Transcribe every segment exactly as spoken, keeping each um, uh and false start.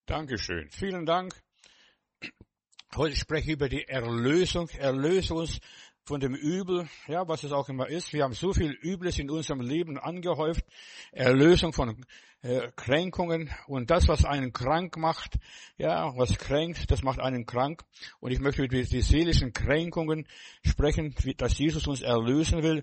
Dankeschön. Vielen Dank. Heute spreche ich über die Erlösung. Erlöse uns von dem Übel, ja, was es auch immer ist. Wir haben so viel Übles in unserem Leben angehäuft. Erlösung von äh, Kränkungen und das, was einen krank macht, ja, was kränkt, das macht einen krank. Und ich möchte über die seelischen Kränkungen sprechen, wie, dass Jesus uns erlösen will.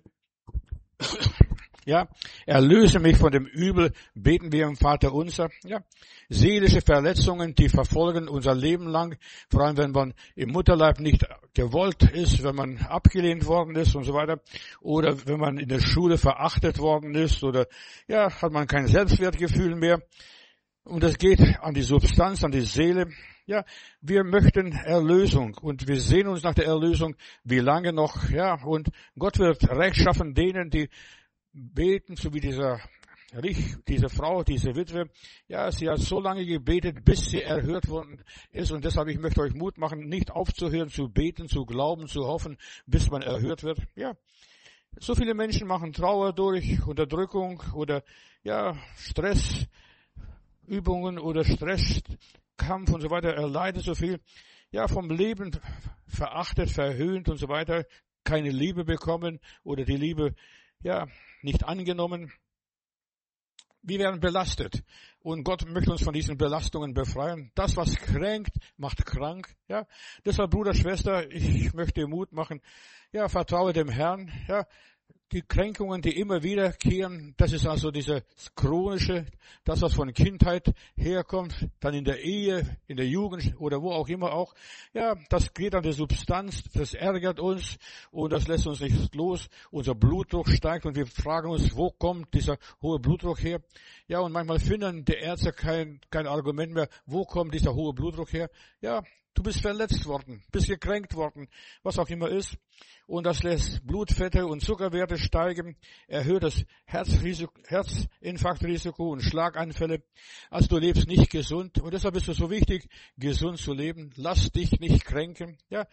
Ja, erlöse mich von dem Übel, beten wir im Vater unser. Ja, seelische Verletzungen, die verfolgen unser Leben lang, vor allem wenn man im Mutterleib nicht gewollt ist, wenn man abgelehnt worden ist und so weiter, oder wenn man in der Schule verachtet worden ist, oder ja, hat man kein Selbstwertgefühl mehr. Und das geht an die Substanz, an die Seele. Ja, wir möchten Erlösung und wir sehen uns nach der Erlösung, wie lange noch, ja, und Gott wird Recht schaffen denen, die beten, so wie dieser, diese Frau, diese Witwe. Ja, sie hat so lange gebetet, bis sie erhört worden ist. Und deshalb, ich möchte euch Mut machen, nicht aufzuhören, zu beten, zu glauben, zu hoffen, bis man erhört wird. Ja, so viele Menschen machen Trauer durch, Unterdrückung oder, ja, Stressübungen oder Stresskampf und so weiter, erleiden so viel. Ja, vom Leben verachtet, verhöhnt und so weiter, keine Liebe bekommen oder die Liebe, ja, nicht angenommen. Wir werden belastet. Und Gott möchte uns von diesen Belastungen befreien. Das, was kränkt, macht krank. Ja, deshalb, Bruder, Schwester, ich möchte Mut machen. Ja, vertraue dem Herrn. Ja, die Kränkungen, die immer wiederkehren, das ist also diese chronische, das, was von Kindheit herkommt, dann in der Ehe, in der Jugend oder wo auch immer auch. Ja, das geht an die Substanz, das ärgert uns und das lässt uns nicht los. Unser Blutdruck steigt und wir fragen uns, wo kommt dieser hohe Blutdruck her? Ja, und manchmal finden die Ärzte kein, kein Argument mehr, wo kommt dieser hohe Blutdruck her? Ja, du bist verletzt worden, bist gekränkt worden, was auch immer ist. Und das lässt Blutfette und Zuckerwerte steigen, erhöht das Herzrisiko, Herzinfarktrisiko und Schlaganfälle. Also du lebst nicht gesund. Und deshalb ist es so wichtig, gesund zu leben. Lass dich nicht kränken. Ja,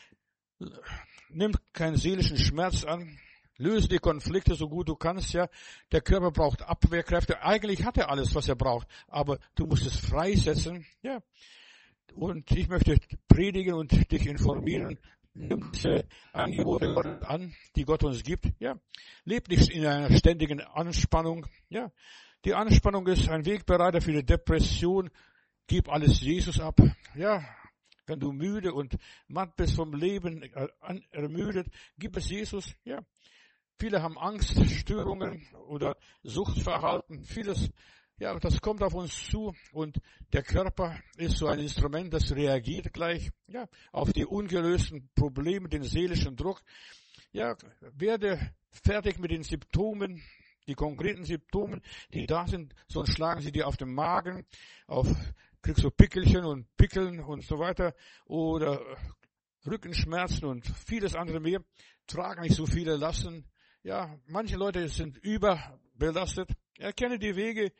nimm keinen seelischen Schmerz an. Löse die Konflikte so gut du kannst. Ja, der Körper braucht Abwehrkräfte. Eigentlich hat er alles, was er braucht. Aber du musst es freisetzen. Ja. Und ich möchte predigen und dich informieren. Nimm diese Angebote an, die Gott uns gibt. Ja, leb nicht in einer ständigen Anspannung. Ja, die Anspannung ist ein Wegbereiter für die Depression. Gib alles Jesus ab. Ja, wenn du müde und matt bist vom Leben, ermüdet, gib es Jesus. Ja, viele haben Angststörungen oder Suchtverhalten. Vieles. Ja, das kommt auf uns zu und der Körper ist so ein Instrument, das reagiert gleich, ja, auf die ungelösten Probleme, den seelischen Druck. Ja, werde fertig mit den Symptomen, die konkreten Symptomen, die da sind, sonst schlagen sie dir auf den Magen, auf, kriegst du Pickelchen und Pickeln und so weiter oder Rückenschmerzen und vieles andere mehr. Trag nicht so viele Lasten. Ja, manche Leute sind überbelastet. Erkenne die Wege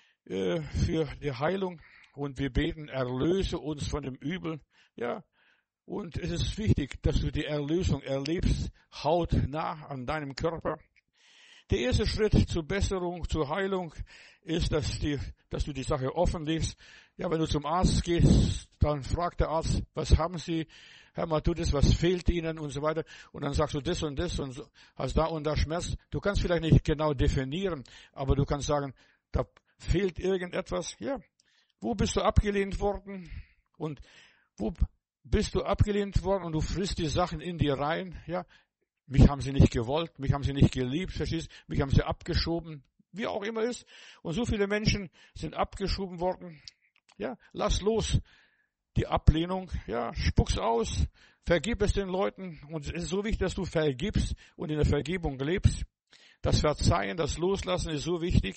für die Heilung und wir beten, erlöse uns von dem Übel. Ja, und es ist wichtig, dass du die Erlösung erlebst, hautnah an deinem Körper. Der erste Schritt zur Besserung, zur Heilung ist, dass, die, dass du die Sache offenlegst. Ja, wenn du zum Arzt gehst, dann fragt der Arzt, was haben Sie? Hör mal, tut es, was fehlt Ihnen und so weiter. Und dann sagst du das und das und hast da und da Schmerz. Du kannst vielleicht nicht genau definieren, aber du kannst sagen, da fehlt irgendetwas? Ja. Wo bist du abgelehnt worden? Und wo bist du abgelehnt worden und du frisst die Sachen in dir rein? Ja. Mich haben sie nicht gewollt, mich haben sie nicht geliebt, verstehst? Mich haben sie abgeschoben, wie auch immer ist. Und so viele Menschen sind abgeschoben worden. Ja. Lass los die Ablehnung. Ja. Spuck's aus. Vergib es den Leuten. Und es ist so wichtig, dass du vergibst und in der Vergebung lebst. Das Verzeihen, das Loslassen ist so wichtig.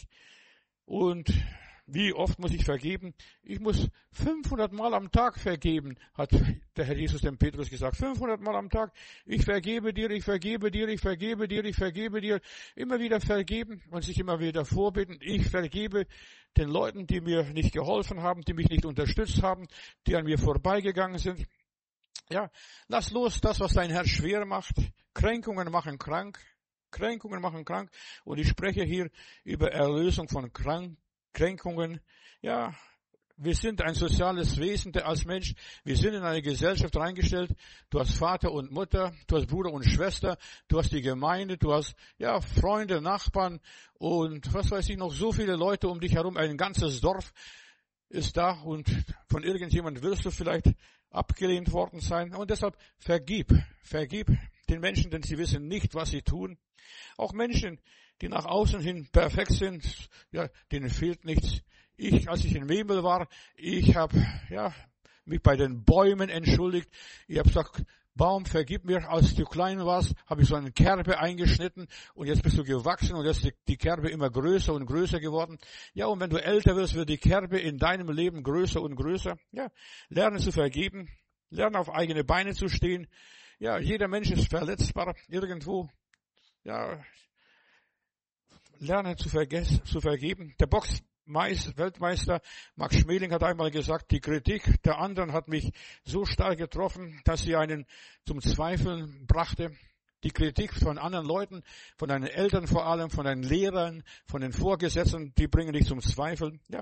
Und wie oft muss ich vergeben? Ich muss fünfhundert Mal am Tag vergeben, hat der Herr Jesus dem Petrus gesagt. fünfhundert Mal am Tag. Ich vergebe dir, ich vergebe dir, ich vergebe dir, ich vergebe dir. Immer wieder vergeben und sich immer wieder vorbeten. Ich vergebe den Leuten, die mir nicht geholfen haben, die mich nicht unterstützt haben, die an mir vorbeigegangen sind. Ja, lass los das, was dein Herz schwer macht. Kränkungen machen krank. Kränkungen machen krank. Und ich spreche hier über Erlösung von Krank- Kränkungen. Ja, wir sind ein soziales Wesen als Mensch. Wir sind in eine Gesellschaft reingestellt. Du hast Vater und Mutter, du hast Bruder und Schwester, du hast die Gemeinde, du hast, ja, Freunde, Nachbarn und was weiß ich noch, so viele Leute um dich herum. Ein ganzes Dorf ist da und von irgendjemand wirst du vielleicht abgelehnt worden sein. Und deshalb vergib, vergib den Menschen, denn sie wissen nicht, was sie tun. Auch Menschen, die nach außen hin perfekt sind, ja, denen fehlt nichts. Ich, als ich in Wemel war, ich habe ja mich bei den Bäumen entschuldigt. Ich habe gesagt, Baum, vergib mir, als du klein warst, habe ich so eine Kerbe eingeschnitten und jetzt bist du gewachsen und jetzt ist die Kerbe immer größer und größer geworden. Ja, und wenn du älter wirst, wird die Kerbe in deinem Leben größer und größer. Ja, lerne zu vergeben, lerne auf eigene Beine zu stehen. Ja, jeder Mensch ist verletzbar irgendwo. Ja, lerne zu, vergessen, zu vergeben. Der Boxmeister, Weltmeister Max Schmeling hat einmal gesagt, die Kritik der anderen hat mich so stark getroffen, dass sie einen zum Zweifeln brachte. Die Kritik von anderen Leuten, von deinen Eltern vor allem, von deinen Lehrern, von den Vorgesetzten, die bringen dich zum Zweifeln. Ja.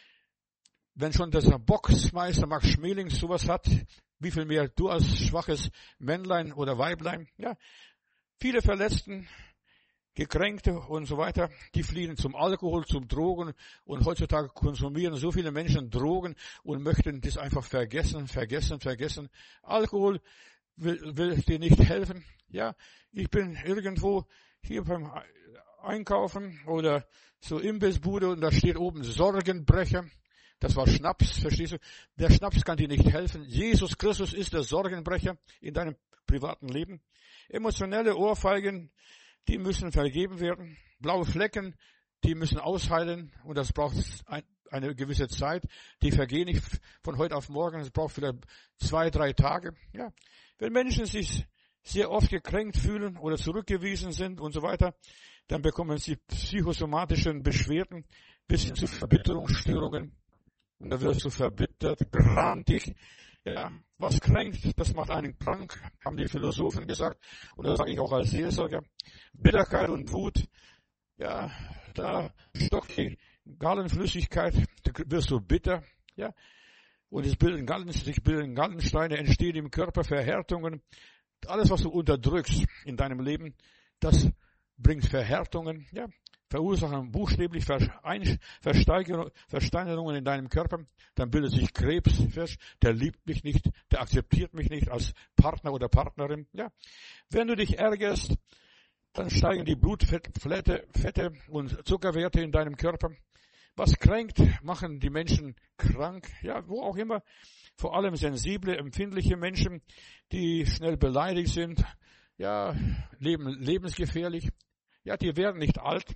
Wenn schon dieser Boxmeister Max Schmeling sowas hat, wie viel mehr du als schwaches Männlein oder Weiblein. Ja. Viele Verletzten, Gekränkte und so weiter, die fliehen zum Alkohol, zum Drogen und heutzutage konsumieren so viele Menschen Drogen und möchten das einfach vergessen, vergessen, vergessen. Alkohol will, will dir nicht helfen. Ja, ich bin irgendwo hier beim Einkaufen oder so Imbissbude und da steht oben Sorgenbrecher. Das war Schnaps, verstehst du? Der Schnaps kann dir nicht helfen. Jesus Christus ist der Sorgenbrecher in deinem privaten Leben. Emotionelle Ohrfeigen, die müssen vergeben werden. Blaue Flecken, die müssen ausheilen. Und das braucht ein, eine gewisse Zeit. Die vergehen nicht von heute auf morgen. Es braucht vielleicht zwei, drei Tage. Ja. Wenn Menschen sich sehr oft gekränkt fühlen oder zurückgewiesen sind und so weiter, dann bekommen sie psychosomatische Beschwerden bis hin zu Verbitterungsstörungen. Und da wirst du verbittert, grantig. Ja, was kränkt, das macht einen krank, haben die Philosophen gesagt. Und das sage ich auch als Seelsorger. Bitterkeit und Wut, ja, da stockt die Gallenflüssigkeit, da wirst du bitter, ja. Und es bilden Gallen, sich bilden Gallensteine, entstehen im Körper Verhärtungen. Alles, was du unterdrückst in deinem Leben, das bringt Verhärtungen, ja. Verursachen buchstäblich Versteinerungen in deinem Körper, dann bildet sich Krebs, der liebt mich nicht, der akzeptiert mich nicht als Partner oder Partnerin. Ja. Wenn du dich ärgerst, dann steigen die Blutfette Fette und Zuckerwerte in deinem Körper. Was kränkt, machen die Menschen krank, ja, wo auch immer. Vor allem sensible, empfindliche Menschen, die schnell beleidigt sind, ja, leben lebensgefährlich. Ja, die werden nicht alt.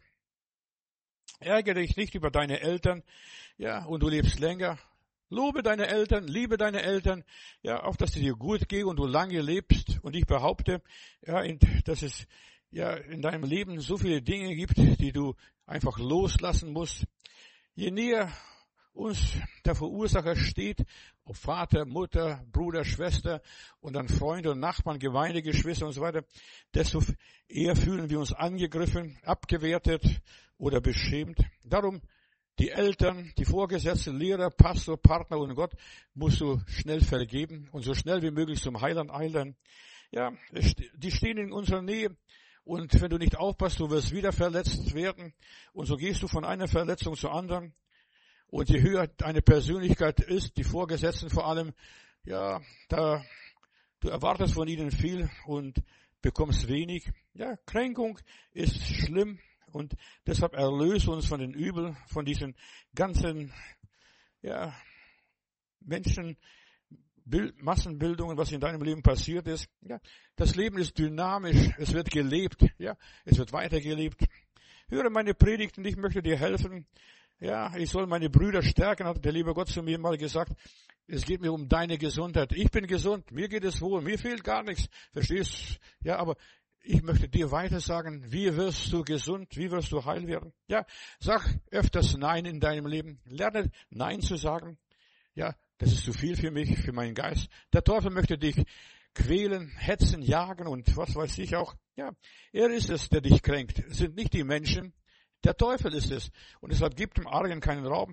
Ärgere dich nicht über deine Eltern, ja, und du lebst länger. Lobe deine Eltern, liebe deine Eltern, ja, auch dass es dir gut geht und du lange lebst. Und ich behaupte, ja, dass es ja in deinem Leben so viele Dinge gibt, die du einfach loslassen musst. Je näher uns der Verursacher steht, ob Vater, Mutter, Bruder, Schwester und dann Freunde und Nachbarn, Gemeindegeschwister und so weiter, desto eher fühlen wir uns angegriffen, abgewertet oder beschämt. Darum die Eltern, die Vorgesetzten, Lehrer, Pastor, Partner und Gott musst du schnell vergeben und so schnell wie möglich zum Heiland eilen. Ja, die stehen in unserer Nähe. Und wenn du nicht aufpasst, du wirst wieder verletzt werden. Und so gehst du von einer Verletzung zur anderen. Und je höher deine Persönlichkeit ist, die Vorgesetzten vor allem, ja, da, du erwartest von ihnen viel und bekommst wenig. Ja, Kränkung ist schlimm und deshalb erlöse uns von den Übel, von diesen ganzen, ja, Menschen, Bild, Massenbildungen, was in deinem Leben passiert ist. Ja, das Leben ist dynamisch, es wird gelebt, ja, es wird weitergelebt. Höre meine Predigten, ich möchte dir helfen. Ja, ich soll meine Brüder stärken, hat der liebe Gott zu mir mal gesagt. Es geht mir um deine Gesundheit. Ich bin gesund, mir geht es wohl, mir fehlt gar nichts. Verstehst? Ja, aber ich möchte dir weiter sagen, wie wirst du gesund, wie wirst du heil werden? Ja, sag öfters Nein in deinem Leben. Lerne Nein zu sagen. Ja, das ist zu viel für mich, für meinen Geist. Der Teufel möchte dich quälen, hetzen, jagen und was weiß ich auch. Ja, er ist es, der dich kränkt. Es sind nicht die Menschen. Der Teufel ist es. Und deshalb gibt dem Argen keinen Raum.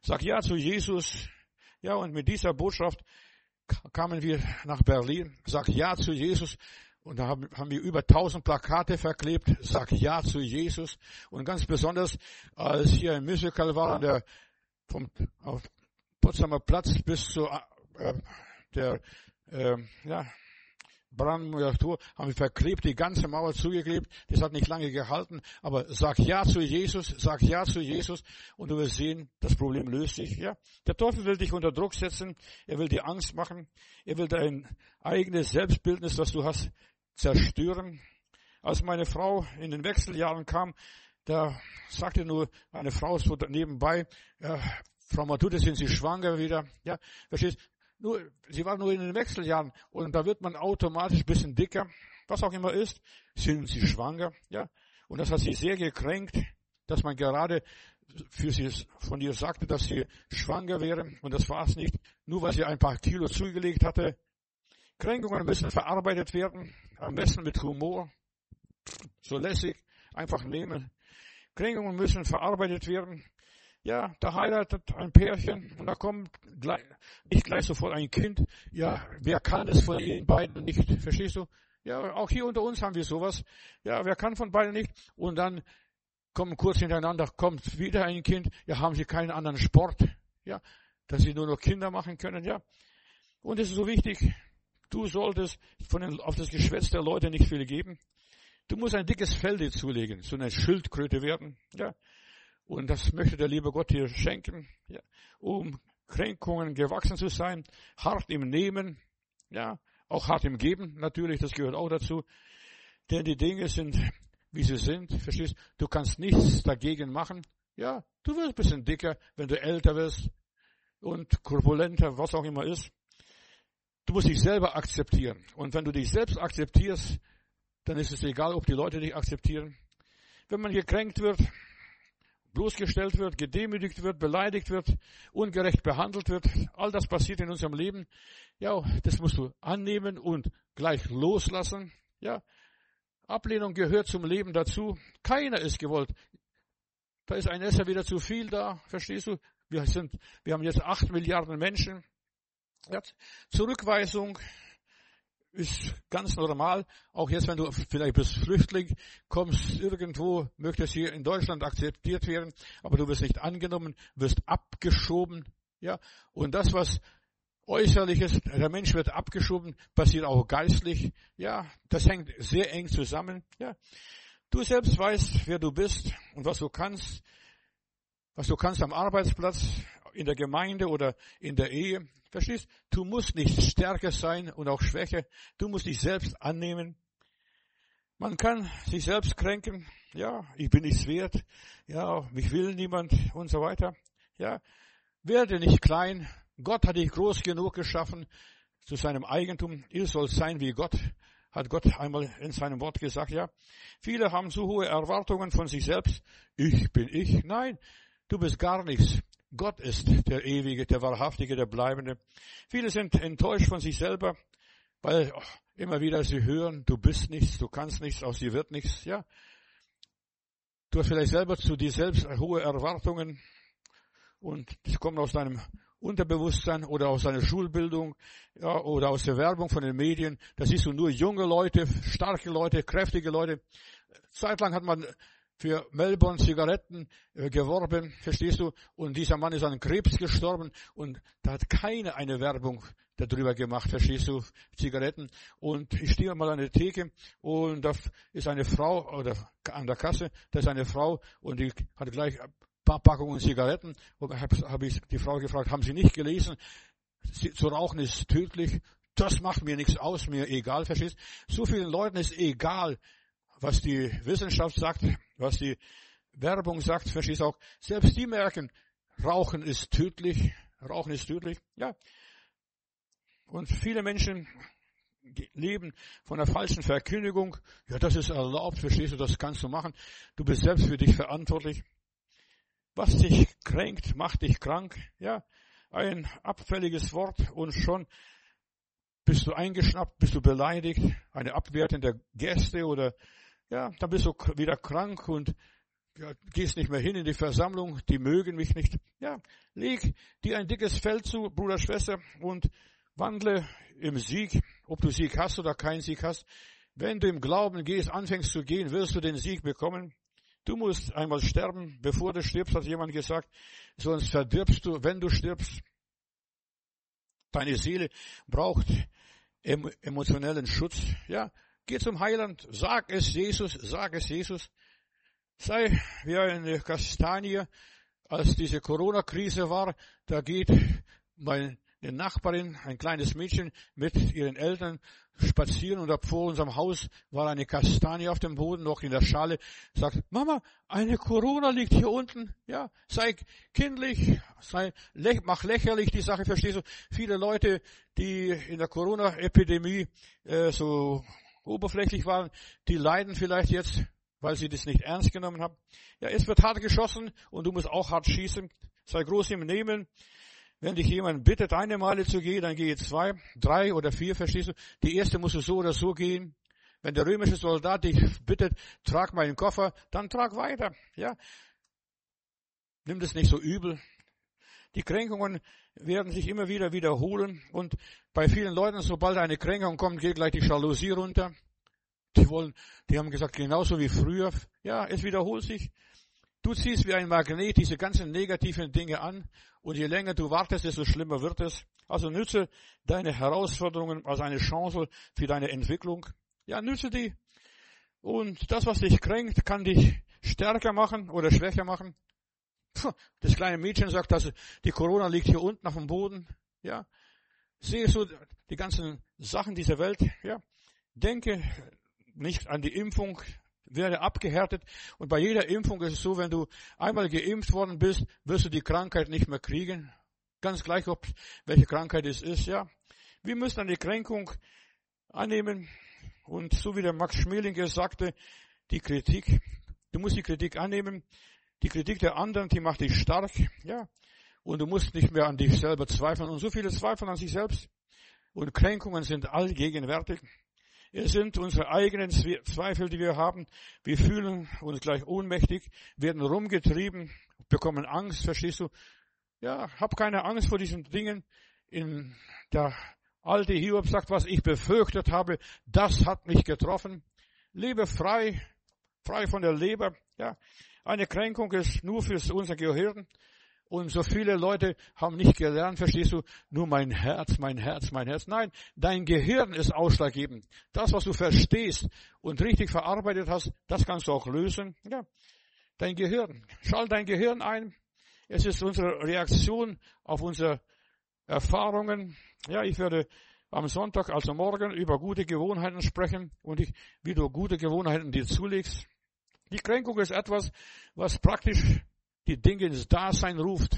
Sag ja zu Jesus. Ja, und mit dieser Botschaft kamen wir nach Berlin. Sag ja zu Jesus. Und da haben, haben wir über tausend Plakate verklebt. Sag ja zu Jesus. Und ganz besonders, als hier ein Musical war, der vom auf Potsdamer Platz bis zu äh, der äh, ja, Brandenburger Tor, haben wir verklebt, die ganze Mauer zugeklebt. Das hat nicht lange gehalten. Aber sag ja zu Jesus, sag ja zu Jesus und du wirst sehen, das Problem löst sich. Ja, der Teufel will dich unter Druck setzen. Er will dir Angst machen. Er will dein eigenes Selbstbildnis, das du hast, zerstören. Als meine Frau in den Wechseljahren kam, da sagte nur eine Frau so nebenbei, ja, Frau Matute, sind Sie schwanger wieder? Ja, verstehst? Nur, sie war nur in den Wechseljahren und da wird man automatisch ein bisschen dicker, was auch immer ist. Sind Sie schwanger? Ja. Und das hat sie sehr gekränkt, dass man gerade für sie von ihr sagte, dass sie schwanger wäre. Und das war es nicht. Nur weil sie ein paar Kilo zugelegt hatte. Kränkungen müssen verarbeitet werden. Am besten mit Humor. So lässig. Einfach nehmen. Kränkungen müssen verarbeitet werden. Ja, da heiratet ein Pärchen und da kommt gleich, nicht gleich sofort ein Kind. Ja, wer kann es von ihnen beiden nicht? Verstehst du? Ja, auch hier unter uns haben wir sowas. Ja, wer kann von beiden nicht? Und dann kommen kurz hintereinander, kommt wieder ein Kind. Ja, haben sie keinen anderen Sport? Ja, dass sie nur noch Kinder machen können? Ja. Und es ist so wichtig, du solltest von den, auf das Geschwätz der Leute nicht viel geben. Du musst ein dickes Fell dir zulegen, so eine Schildkröte werden. Ja. Und das möchte der liebe Gott dir schenken, ja, um Kränkungen gewachsen zu sein, hart im Nehmen, ja, auch hart im Geben, natürlich, das gehört auch dazu. Denn die Dinge sind, wie sie sind, verstehst du? Du kannst nichts dagegen machen. Ja, du wirst ein bisschen dicker, wenn du älter wirst und korpulenter, was auch immer ist. Du musst dich selber akzeptieren. Und wenn du dich selbst akzeptierst, dann ist es egal, ob die Leute dich akzeptieren. Wenn man gekränkt wird, bloßgestellt wird, gedemütigt wird, beleidigt wird, ungerecht behandelt wird. All das passiert in unserem Leben. Ja, das musst du annehmen und gleich loslassen. Ja, Ablehnung gehört zum Leben dazu. Keiner ist gewollt. Da ist ein Esser wieder zu viel da, verstehst du? Wir sind, wir haben jetzt acht Milliarden Menschen. Ja, Zurückweisung ist ganz normal. Auch jetzt, wenn du vielleicht bist Flüchtling, kommst irgendwo, möchtest hier in Deutschland akzeptiert werden, aber du wirst nicht angenommen, wirst abgeschoben. Ja, und das, was äußerlich ist, der Mensch wird abgeschoben, passiert auch geistlich. Ja, das hängt sehr eng zusammen. Ja, du selbst weißt, wer du bist und was du kannst, was du kannst am Arbeitsplatz, in der Gemeinde oder in der Ehe. Verstehst? Du musst nicht stärker sein und auch schwächer. Du musst dich selbst annehmen. Man kann sich selbst kränken. Ja, ich bin nichts wert. Ja, mich will niemand und so weiter. Ja, werde nicht klein. Gott hat dich groß genug geschaffen zu seinem Eigentum. Ihr sollt sein wie Gott, hat Gott einmal in seinem Wort gesagt. Ja, viele haben so hohe Erwartungen von sich selbst. Ich bin ich. Nein, du bist gar nichts. Gott ist der Ewige, der Wahrhaftige, der Bleibende. Viele sind enttäuscht von sich selber, weil oh, immer wieder sie hören, du bist nichts, du kannst nichts, aus dir wird nichts. Ja, du hast vielleicht selber zu dir selbst hohe Erwartungen und die kommen aus deinem Unterbewusstsein oder aus deiner Schulbildung, ja, oder aus der Werbung von den Medien. Da siehst du nur junge Leute, starke Leute, kräftige Leute. Zeitlang hat man für Melbourne Zigaretten äh, geworben, verstehst du? Und dieser Mann ist an Krebs gestorben und da hat keiner eine Werbung darüber gemacht, verstehst du? Zigaretten. Und ich stehe mal an der Theke und da ist eine Frau, oder an der Kasse, da ist eine Frau und die hat gleich ein paar Packungen Zigaretten. Und da habe hab ich die Frau gefragt, haben Sie nicht gelesen? Sie, zu rauchen ist tödlich. Das macht mir nichts aus, mir egal, verstehst du? So vielen Leuten ist egal, was die Wissenschaft sagt, was die Werbung sagt, verstehst du auch. Selbst die merken, Rauchen ist tödlich, Rauchen ist tödlich, ja. Und viele Menschen leben von der falschen Verkündigung. Ja, das ist erlaubt, verstehst du, das kannst du machen. Du bist selbst für dich verantwortlich. Was dich kränkt, macht dich krank, ja. Ein abfälliges Wort und schon bist du eingeschnappt, bist du beleidigt, eine abwertende Geste oder ja, dann bist du wieder krank und ja, gehst nicht mehr hin in die Versammlung, die mögen mich nicht. Ja, leg dir ein dickes Fell zu, Bruder, Schwester, und wandle im Sieg, ob du Sieg hast oder keinen Sieg hast. Wenn du im Glauben gehst, anfängst zu gehen, wirst du den Sieg bekommen. Du musst einmal sterben, bevor du stirbst, hat jemand gesagt, sonst verdirbst du, wenn du stirbst. Deine Seele braucht emotionellen Schutz. Ja, geh zum Heiland, sag es Jesus, sag es Jesus. Sei wie eine Kastanie, als diese Corona-Krise war, da geht meine Nachbarin, ein kleines Mädchen, mit ihren Eltern spazieren und vor unserem Haus war eine Kastanie auf dem Boden, noch in der Schale, sagt, Mama, eine Corona liegt hier unten, ja, sei kindlich, sei, mach lächerlich die Sache, verstehst du? Viele Leute, die in der Corona-Epidemie äh, so oberflächlich waren, die leiden vielleicht jetzt, weil sie das nicht ernst genommen haben. Ja, es wird hart geschossen und du musst auch hart schießen. Sei groß im Nehmen. Wenn dich jemand bittet, eine Meile zu gehen, dann gehe zwei, drei oder vier, verstehst du? Die erste musst du so oder so gehen. Wenn der römische Soldat dich bittet, trag meinen Koffer, dann trag weiter. Ja, nimm das nicht so übel. Die Kränkungen werden sich immer wieder wiederholen und bei vielen Leuten, sobald eine Kränkung kommt, geht gleich die Jalousie runter. Die wollen, die haben gesagt, genauso wie früher. Ja, es wiederholt sich. Du ziehst wie ein Magnet diese ganzen negativen Dinge an und je länger du wartest, desto schlimmer wird es. Also nütze deine Herausforderungen als eine Chance für deine Entwicklung. Ja, nütze die. Und das, was dich kränkt, kann dich stärker machen oder schwächer machen. Das kleine Mädchen sagt, dass die Corona liegt hier unten auf dem Boden. Ja, siehst du die ganzen Sachen dieser Welt? Ja, denke nicht an die Impfung, werde abgehärtet. Und bei jeder Impfung ist es so, wenn du einmal geimpft worden bist, wirst du die Krankheit nicht mehr kriegen. Ganz gleich, ob welche Krankheit es ist, ja. Wir müssen dann die Kränkung annehmen. Und so wie der Max Schmeling sagte, die Kritik, du musst die Kritik annehmen. Die Kritik der anderen, die macht dich stark, ja. Und du musst nicht mehr an dich selber zweifeln. Und so viele zweifeln an sich selbst. Und Kränkungen sind allgegenwärtig. Es sind unsere eigenen Zweifel, die wir haben. Wir fühlen uns gleich ohnmächtig, werden rumgetrieben, bekommen Angst, verstehst du? Ja, hab keine Angst vor diesen Dingen. In der alte Hiob sagt, was ich befürchtet habe, das hat mich getroffen. Lebe frei, frei von der Leber. Ja, eine Kränkung ist nur für unser Gehirn. Und so viele Leute haben nicht gelernt, verstehst du, nur mein Herz, mein Herz, mein Herz. Nein, dein Gehirn ist ausschlaggebend. Das, was du verstehst und richtig verarbeitet hast, das kannst du auch lösen. Ja, dein Gehirn. Schalt dein Gehirn ein. Es ist unsere Reaktion auf unsere Erfahrungen. Ja, ich werde am Sonntag, also morgen, über gute Gewohnheiten sprechen und ich, wie du gute Gewohnheiten dir zulegst. Die Kränkung ist etwas, was praktisch die Dinge ins Dasein ruft.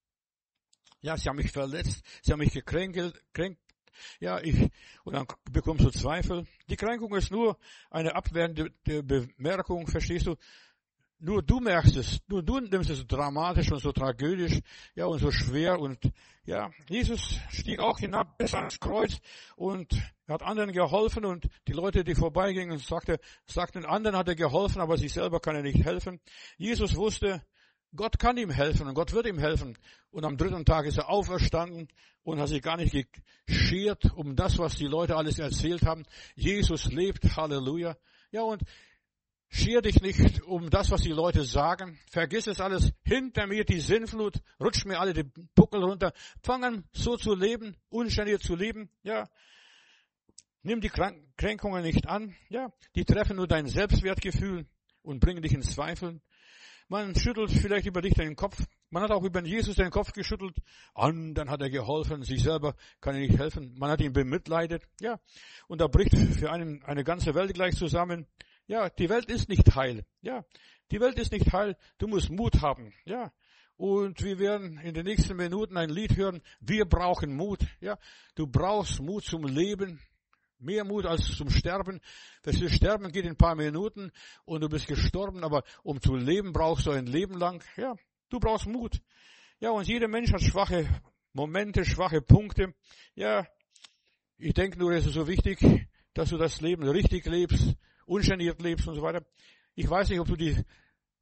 Ja, sie haben mich verletzt, sie haben mich gekränkelt, kränkt. Ja, ich, und dann bekommst du Zweifel. Die Kränkung ist nur eine abwehrende Bemerkung, verstehst du? Nur du merkst es, nur du nimmst es so dramatisch und so tragödisch, ja, und so schwer und, ja, Jesus stieg auch hinab bis ans Kreuz und hat anderen geholfen und die Leute, die vorbeigingen, sagte, sagten, anderen hat er geholfen, aber sich selber kann er nicht helfen. Jesus wusste, Gott kann ihm helfen und Gott wird ihm helfen. Und am dritten Tag ist er auferstanden und hat sich gar nicht geschert um das, was die Leute alles erzählt haben. Jesus lebt, Halleluja. Ja, und scher dich nicht um das, was die Leute sagen. Vergiss es alles. Hinter mir die Sinnflut, rutscht mir alle die Buckel runter. Fang an, so zu leben, ungeniert zu leben. Ja, nimm die Kränkungen nicht an. Ja, die treffen nur dein Selbstwertgefühl und bringen dich in Zweifel. Man schüttelt vielleicht über dich den Kopf. Man hat auch über Jesus den Kopf geschüttelt. Anderen hat er geholfen, sich selber kann er nicht helfen. Man hat ihn bemitleidet. Ja, und da bricht für einen eine ganze Welt gleich zusammen. Ja, die Welt ist nicht heil. Ja, die Welt ist nicht heil. Du musst Mut haben. Ja, und wir werden in den nächsten Minuten ein Lied hören. Wir brauchen Mut. Ja, du brauchst Mut zum Leben. Mehr Mut als zum Sterben. Das Sterben geht in ein paar Minuten und du bist gestorben, aber um zu leben brauchst du ein Leben lang. Ja, du brauchst Mut. Ja, und jeder Mensch hat schwache Momente, schwache Punkte. Ja, ich denke nur, es ist so wichtig, dass du das Leben richtig lebst, ungeniert lebst und so weiter. Ich weiß nicht, ob du die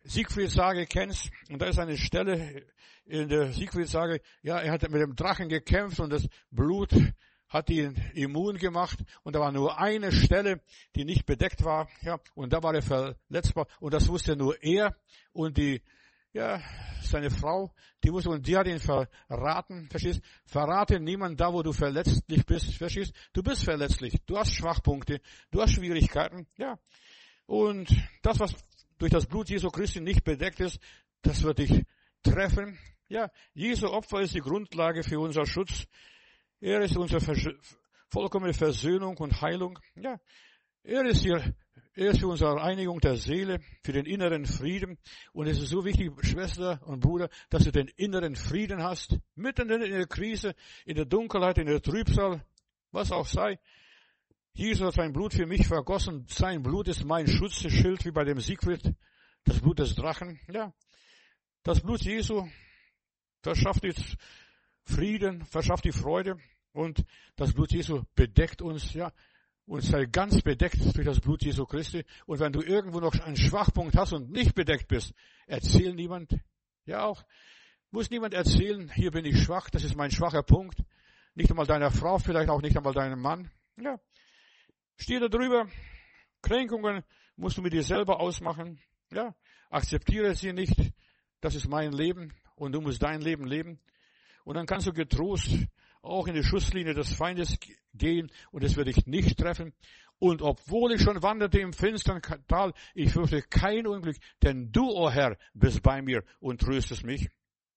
Siegfried-Sage kennst, und da ist eine Stelle in der Siegfried-Sage, ja, er hat mit dem Drachen gekämpft und das Blut hat ihn immun gemacht und da war nur eine Stelle, die nicht bedeckt war, ja, und da war er verletzbar und das wusste nur er und die, ja, seine Frau, die wusste und die hat ihn verraten, verstehst? Verrate niemand da, wo du verletzlich bist, verstehst? Du bist verletzlich, du hast Schwachpunkte, du hast Schwierigkeiten, ja, und das, was durch das Blut Jesu Christi nicht bedeckt ist, das wird dich treffen, ja, Jesu Opfer ist die Grundlage für unser Schutz. Er ist unsere Vers- vollkommene Versöhnung und Heilung. Ja, er ist hier, er ist für unsere Reinigung der Seele, für den inneren Frieden. Und es ist so wichtig, Schwester und Bruder, dass du den inneren Frieden hast, mitten in der Krise, in der Dunkelheit, in der Trübsal, was auch sei. Jesus hat sein Blut für mich vergossen. Sein Blut ist mein Schutzschild, wie bei dem Siegfried, das Blut des Drachen. Ja, das Blut Jesu verschafft jetzt Frieden, verschafft die Freude und das Blut Jesu bedeckt uns, ja, und sei ganz bedeckt durch das Blut Jesu Christi. Und wenn du irgendwo noch einen Schwachpunkt hast und nicht bedeckt bist, erzähl niemand, ja auch, muss niemand erzählen, hier bin ich schwach, das ist mein schwacher Punkt. Nicht einmal deiner Frau, vielleicht auch nicht einmal deinem Mann, ja. Steh da drüber, Kränkungen musst du mit dir selber ausmachen, ja. Akzeptiere sie nicht, das ist mein Leben und du musst dein Leben leben. Und dann kannst du getrost auch in die Schusslinie des Feindes gehen und es wird dich nicht treffen. Und obwohl ich schon wanderte im finstern Tal, ich fürchte kein Unglück, denn du, o Herr, bist bei mir und tröstest mich.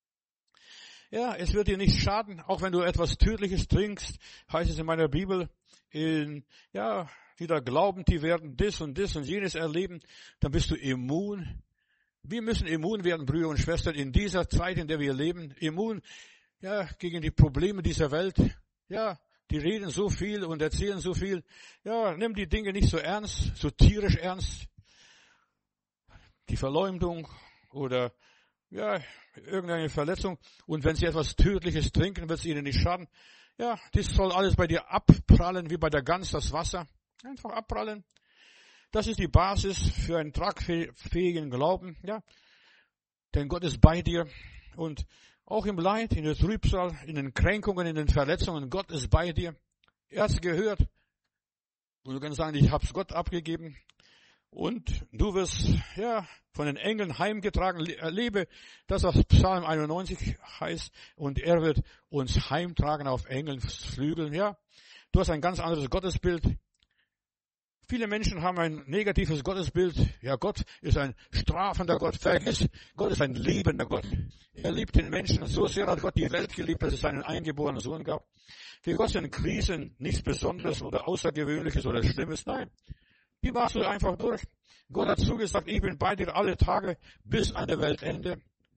Ja, es wird dir nicht schaden, auch wenn du etwas Tödliches trinkst, heißt es in meiner Bibel, in, ja, die da glauben, die werden das und das und jenes erleben, dann bist du immun. Wir müssen immun werden, Brüder und Schwestern, in dieser Zeit, in der wir leben, immun, ja, gegen die Probleme dieser Welt. Ja, die reden so viel und erzählen so viel. Ja, nimm die Dinge nicht so ernst, so tierisch ernst. Die Verleumdung oder, ja, irgendeine Verletzung. Und wenn sie etwas Tödliches trinken, wird es ihnen nicht schaden. Ja, das soll alles bei dir abprallen, wie bei der Gans das Wasser. Einfach abprallen. Das ist die Basis für einen tragfähigen Glauben, ja. Denn Gott ist bei dir und auch im Leid, in der Trübsal, in den Kränkungen, in den Verletzungen, Gott ist bei dir. Er hat es gehört. Und du kannst sagen, ich habe es Gott abgegeben. Und du wirst, ja, von den Engeln heimgetragen. Erlebe das, was Psalm einundneunzig heißt. Und er wird uns heimtragen auf Engelsflügeln, ja. Du hast ein ganz anderes Gottesbild. Viele Menschen haben ein negatives Gottesbild. Ja, Gott ist ein strafender Gott. Vergiss, Gott ist ein liebender Gott. Er liebt den Menschen. So sehr hat Gott die Welt geliebt, dass es seinen eingeborenen Sohn gab. Für Gott sind Krisen nichts Besonderes oder Außergewöhnliches oder Schlimmes. Nein, die machst du einfach durch. Gott hat zugesagt, ich bin bei dir alle Tage bis an der Weltende.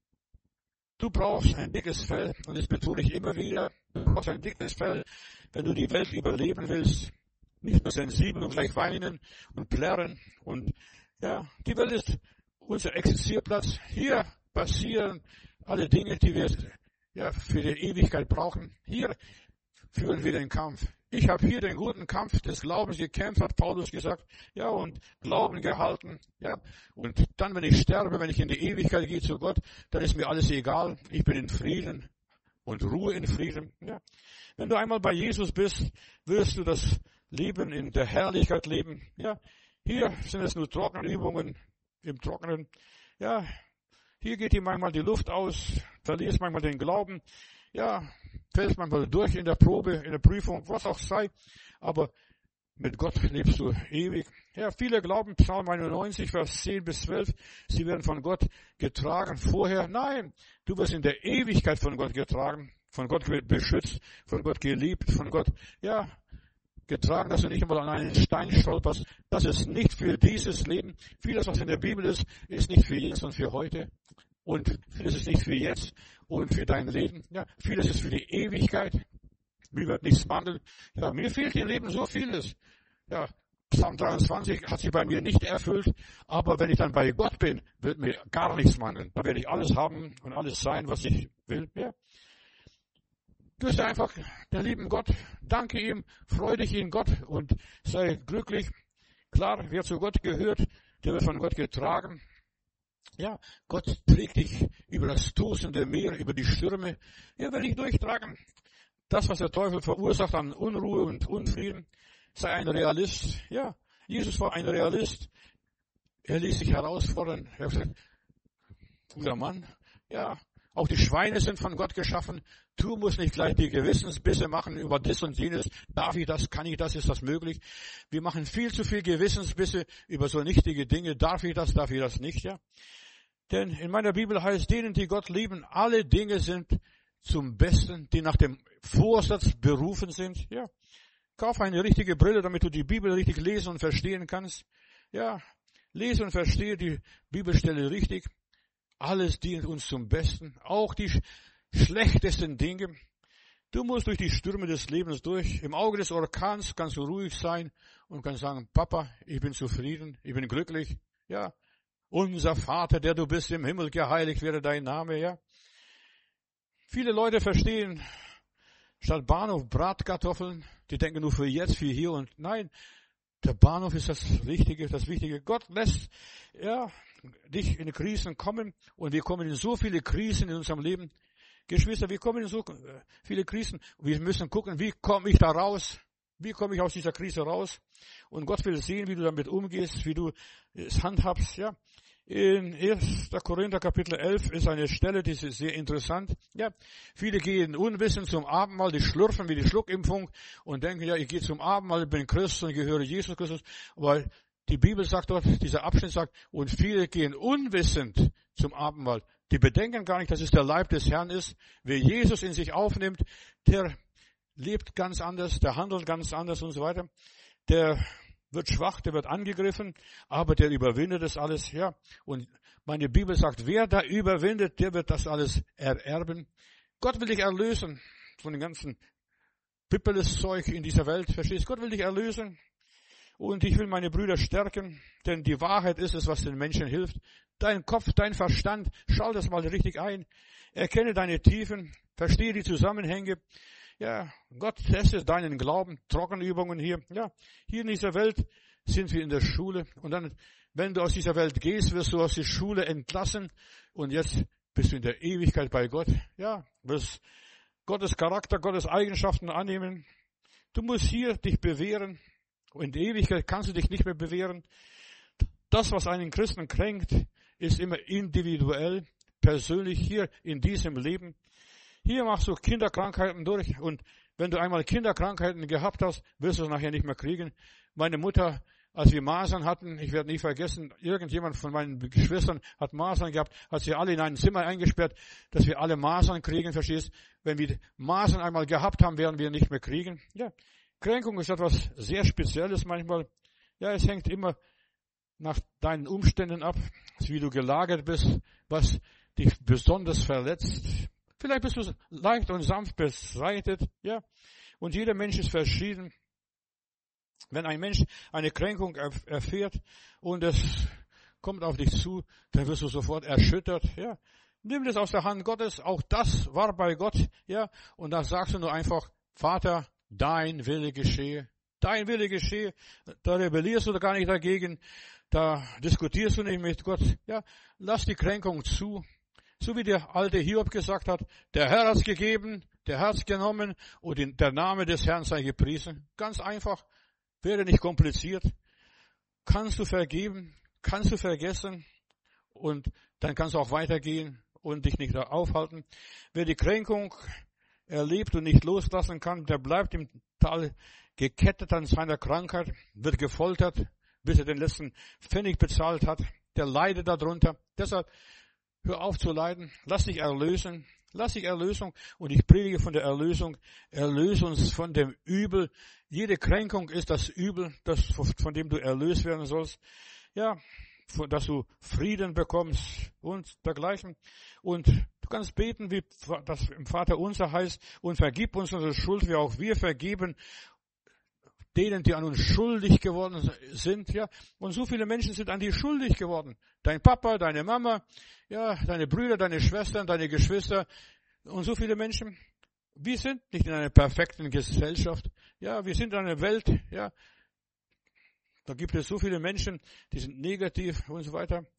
Du brauchst ein dickes Fell und das betone ich immer wieder. Du brauchst ein dickes Fell, wenn du die Welt überleben willst. Nicht nur sensibel und gleich weinen und plärren. Und ja, die Welt ist unser Existierplatz. Hier passieren alle Dinge, die wir ja für die Ewigkeit brauchen. Hier führen wir den Kampf. Ich habe hier den guten Kampf des Glaubens gekämpft, hat Paulus gesagt. Ja, und Glauben gehalten. Ja, und dann, wenn ich sterbe, wenn ich in die Ewigkeit gehe zu Gott, dann ist mir alles egal. Ich bin in Frieden und Ruhe in Frieden. Ja, wenn du einmal bei Jesus bist, wirst du das Leben in der Herrlichkeit leben. Ja, hier sind es nur trockene Übungen im Trockenen. Ja, hier geht dir manchmal die Luft aus, verlierst manchmal den Glauben. Ja, fällst manchmal durch in der Probe, in der Prüfung, was auch sei. Aber mit Gott lebst du ewig. Ja, viele glauben, Psalm einundneunzig, Vers zehn bis zwölf, sie werden von Gott getragen vorher. Nein, du wirst in der Ewigkeit von Gott getragen, von Gott beschützt, von Gott geliebt, von Gott, ja, getragen, dass du nicht einmal an einen Stein stolperst. Das ist nicht für dieses Leben. Vieles, was in der Bibel ist, ist nicht für jetzt und für heute. Und vieles ist nicht für jetzt und für dein Leben. Ja, vieles ist für die Ewigkeit. Mir wird nichts mangeln. Ja, mir fehlt im Leben so vieles. Ja, Psalm dreiundzwanzig hat sich bei mir nicht erfüllt. Aber wenn ich dann bei Gott bin, wird mir gar nichts mangeln. Da werde ich alles haben und alles sein, was ich will. Ja. Du bist einfach der lieben Gott. Danke ihm, freu dich in Gott und sei glücklich. Klar, wer zu Gott gehört, der wird von Gott getragen. Ja, Gott trägt dich über das tosende Meer, über die Stürme. Er will dich durchtragen. Das, was der Teufel verursacht an Unruhe und Unfrieden, sei ein Realist. Ja, Jesus war ein Realist. Er ließ sich herausfordern. Er hat gesagt, guter Mann, ja, auch die Schweine sind von Gott geschaffen. Du musst nicht gleich die Gewissensbisse machen über das und jenes. Darf ich das? Kann ich das? Ist das möglich? Wir machen viel zu viel Gewissensbisse über so nichtige Dinge. Darf ich das? Darf ich das nicht? Ja. Denn in meiner Bibel heißt, denen, die Gott lieben, alle Dinge sind zum Besten, die nach dem Vorsatz berufen sind. Ja. Kauf eine richtige Brille, damit du die Bibel richtig lesen und verstehen kannst. Ja. Lese und verstehe die Bibelstelle richtig. Alles dient uns zum Besten, auch die sch- schlechtesten Dinge. Du musst durch die Stürme des Lebens durch. Im Auge des Orkans kannst du ruhig sein und kannst sagen, Papa, ich bin zufrieden, ich bin glücklich. Ja, unser Vater, der du bist im Himmel, geheiligt werde dein Name. Ja, viele Leute verstehen statt Bahnhof Bratkartoffeln. Die denken nur für jetzt, für hier und nein. Der Bahnhof ist das Richtige, das Wichtige. Gott lässt ja, dich in Krisen kommen und wir kommen in so viele Krisen in unserem Leben. Geschwister, wir kommen in so viele Krisen. Wir müssen gucken, wie komme ich da raus? Wie komme ich aus dieser Krise raus? Und Gott will sehen, wie du damit umgehst, wie du es handhabst. Ja. In erster Korinther Kapitel elf ist eine Stelle, die ist sehr interessant. Ja, viele gehen unwissend zum Abendmahl, die schlürfen wie die Schluckimpfung und denken, ja, ich gehe zum Abendmahl, ich bin Christ und gehöre Jesus Christus. Weil die Bibel sagt dort, dieser Abschnitt sagt, und viele gehen unwissend zum Abendmahl. Die bedenken gar nicht, dass es der Leib des Herrn ist. Wer Jesus in sich aufnimmt, der lebt ganz anders, der handelt ganz anders und so weiter. Der wird schwach, der wird angegriffen, aber der überwindet das alles, ja. Und meine Bibel sagt, wer da überwindet, der wird das alles ererben. Gott will dich erlösen von dem ganzen Pippeles-Zeug in dieser Welt, verstehst? Gott will dich erlösen. Und ich will meine Brüder stärken, denn die Wahrheit ist es, was den Menschen hilft. Dein Kopf, dein Verstand, schau das mal richtig ein. Erkenne deine Tiefen, verstehe die Zusammenhänge. Ja, Gott testet deinen Glauben, Trockenübungen hier. Ja, hier in dieser Welt sind wir in der Schule. Und dann, wenn du aus dieser Welt gehst, wirst du aus der Schule entlassen. Und jetzt bist du in der Ewigkeit bei Gott. Ja, wirst Gottes Charakter, Gottes Eigenschaften annehmen. Du musst hier dich bewähren. Und in der Ewigkeit kannst du dich nicht mehr bewähren. Das, was einen Christen kränkt, ist immer individuell, persönlich hier in diesem Leben. Hier machst du Kinderkrankheiten durch und wenn du einmal Kinderkrankheiten gehabt hast, wirst du es nachher nicht mehr kriegen. Meine Mutter, als wir Masern hatten, ich werde nie vergessen, irgendjemand von meinen Geschwistern hat Masern gehabt, hat sie alle in ein Zimmer eingesperrt, dass wir alle Masern kriegen, verstehst? Wenn wir Masern einmal gehabt haben, werden wir nicht mehr kriegen. Ja, Kränkung ist etwas sehr Spezielles manchmal. Ja, es hängt immer nach deinen Umständen ab, wie du gelagert bist, was dich besonders verletzt. Vielleicht bist du leicht und sanft beseitigt, ja. Und jeder Mensch ist verschieden. Wenn ein Mensch eine Kränkung erfährt und es kommt auf dich zu, dann wirst du sofort erschüttert, ja. Nimm das aus der Hand Gottes. Auch das war bei Gott, ja. Und dann sagst du nur einfach, Vater, dein Wille geschehe. Dein Wille geschehe. Da rebellierst du gar nicht dagegen. Da diskutierst du nicht mit Gott. Ja, lass die Kränkung zu. So wie der alte Hiob gesagt hat, der Herr hat's gegeben, der Herr's genommen und der Name des Herrn sei gepriesen. Ganz einfach, wäre nicht kompliziert. Kannst du vergeben, kannst du vergessen und dann kannst du auch weitergehen und dich nicht da aufhalten. Wer die Kränkung erlebt und nicht loslassen kann, der bleibt im Tal gekettet an seiner Krankheit, wird gefoltert, bis er den letzten Pfennig bezahlt hat. Der leidet darunter. Deshalb hör auf zu leiden, lass dich erlösen, lass dich Erlösung und ich predige von der Erlösung, erlöse uns von dem Übel. Jede Kränkung ist das Übel, das, von dem du erlöst werden sollst. Ja, dass du Frieden bekommst und dergleichen. Und du kannst beten, wie das im Vater unser heißt, und vergib uns unsere Schuld, wie auch wir vergeben denen, die an uns schuldig geworden sind, ja. Und so viele Menschen sind an dir schuldig geworden. Dein Papa, deine Mama, ja, deine Brüder, deine Schwestern, deine Geschwister und so viele Menschen. Wir sind nicht in einer perfekten Gesellschaft. Ja, wir sind in einer Welt, ja. Da gibt es so viele Menschen, die sind negativ und so weiter.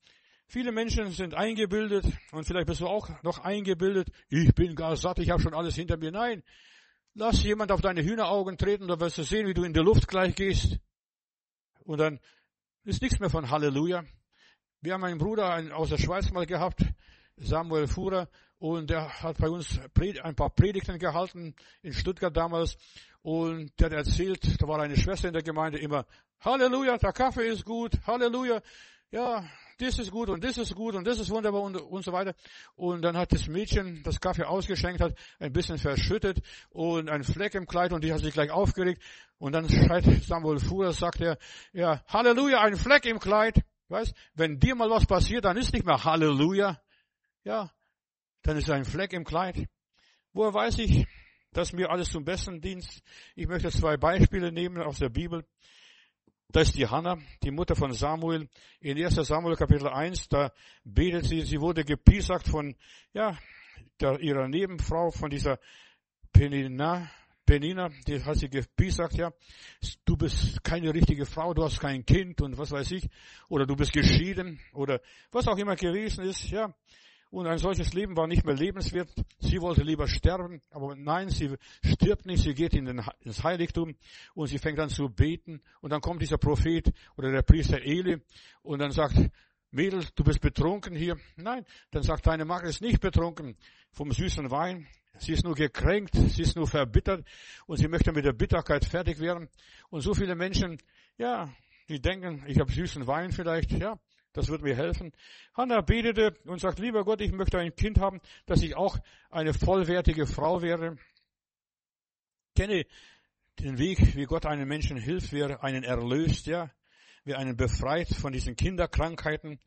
Viele Menschen sind eingebildet und vielleicht bist du auch noch eingebildet. Ich bin gar satt, ich habe schon alles hinter mir. Nein, lass jemand auf deine Hühneraugen treten, da wirst du sehen, wie du in der Luft gleich gehst. Und dann ist nichts mehr von Halleluja. Wir haben einen Bruder aus der Schweiz mal gehabt, Samuel Fuhrer, und der hat bei uns ein paar Predigten gehalten, in Stuttgart damals, und der hat erzählt, da war eine Schwester in der Gemeinde immer, Halleluja, der Kaffee ist gut, Halleluja, ja, das ist gut und das ist gut und das ist wunderbar und, und so weiter. Und dann hat das Mädchen, das Kaffee ausgeschenkt hat, ein bisschen verschüttet und ein Fleck im Kleid und die hat sich gleich aufgeregt. Und dann schreit Samuel Fuhrer, sagt er, ja, Halleluja, ein Fleck im Kleid. Weißt, wenn dir mal was passiert, dann ist nicht mehr Halleluja. Ja, dann ist ein Fleck im Kleid. Woher weiß ich, dass mir alles zum Besten dient? Ich möchte zwei Beispiele nehmen aus der Bibel. Da ist die Hannah, die Mutter von Samuel. In erster Samuel Kapitel eins, da betet sie, sie wurde gepiesackt von, ja, der, ihrer Nebenfrau, von dieser Penina, Penina, die hat sie gepiesackt, ja. Du bist keine richtige Frau, du hast kein Kind und was weiß ich. Oder du bist geschieden oder was auch immer gewesen ist, ja. Und ein solches Leben war nicht mehr lebenswert. Sie wollte lieber sterben, aber nein, sie stirbt nicht, sie geht in den, ins Heiligtum und sie fängt an zu beten. Und dann kommt dieser Prophet oder der Priester Eli und dann sagt, Mädel, du bist betrunken hier. Nein, dann sagt deine Magd ist nicht betrunken vom süßen Wein. Sie ist nur gekränkt, sie ist nur verbittert und sie möchte mit der Bitterkeit fertig werden. Und so viele Menschen, ja, die denken, ich habe süßen Wein vielleicht, ja. Das wird mir helfen. Hannah betete und sagt, lieber Gott, ich möchte ein Kind haben, dass ich auch eine vollwertige Frau wäre. Kenne den Weg, wie Gott einem Menschen hilft, wie er einen erlöst, ja, wie er einen befreit von diesen Kinderkrankheiten.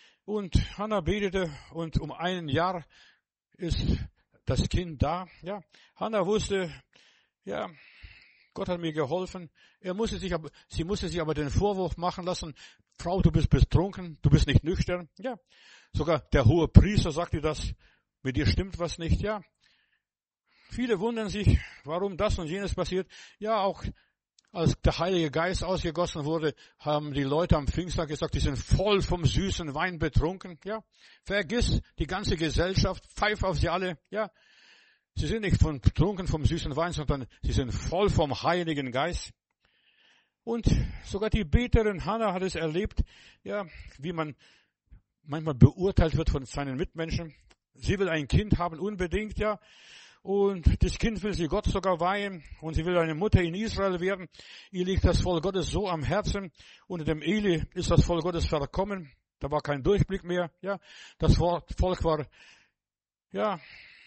Und Hannah betete und um ein Jahr ist das Kind da, ja. Hannah wusste, ja, Gott hat mir geholfen. Er musste sich aber, sie musste sich aber den Vorwurf machen lassen, Frau, du bist betrunken, du bist nicht nüchtern. Ja, sogar der hohe Priester sagte das, mit dir stimmt was nicht. Ja, viele wundern sich, warum das und jenes passiert. Ja, auch als der Heilige Geist ausgegossen wurde, haben die Leute am Pfingsttag gesagt, die sind voll vom süßen Wein betrunken. Ja, vergiss die ganze Gesellschaft, pfeif auf sie alle. Ja, sie sind nicht von, betrunken vom süßen Wein, sondern sie sind voll vom Heiligen Geist. Und sogar die Beterin Hannah hat es erlebt, ja, wie man manchmal beurteilt wird von seinen Mitmenschen. Sie will ein Kind haben, unbedingt, ja. Und das Kind will sie Gott sogar weihen. Und sie will eine Mutter in Israel werden. Ihr liegt das Volk Gottes so am Herzen. Unter dem Eli ist das Volk Gottes verkommen. Da war kein Durchblick mehr, ja. Das Volk war, ja,